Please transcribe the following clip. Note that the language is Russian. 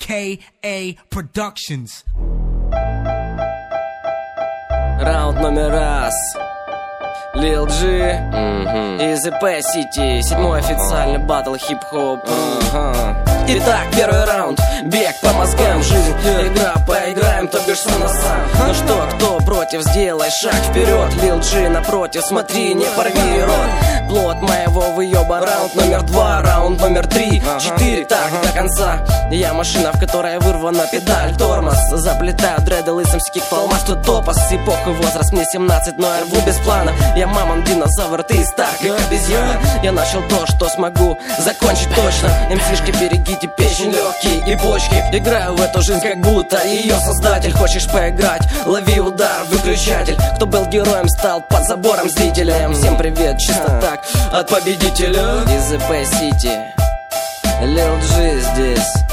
KA Productions. Раунд номер раз. Lil G из EP City. 7-й официальный батл хип-хоп. Итак, первый раунд. Бег по мозгам, жизнь, игра, поиграем, то бишь сам на сам. Ну что, кто против, сделай шаг вперед. Lil G напротив, смотри, не порви рот. Плод моего выеба. Раунд номер 2, раунд номер 3, 4, так до конца. Я машина, в которой вырвана педаль, тормоз. Заплетаю дреды лысым с кик-палмас. Тут топос, эпоху возраст, мне 17, но я рву без плана. Я мамон динозавр, ты стар, как обезьяна. Я начал то, что смогу закончить точно. МСишки, берегите печень, легкие и почки. Играю в эту жизнь, как будто ее создатель. Хочешь поиграть? Лови удар, выключатель. Кто был героем, стал под забором зрителем. Всем привет, чисто так, от победителя. Из EP City Lil G здесь.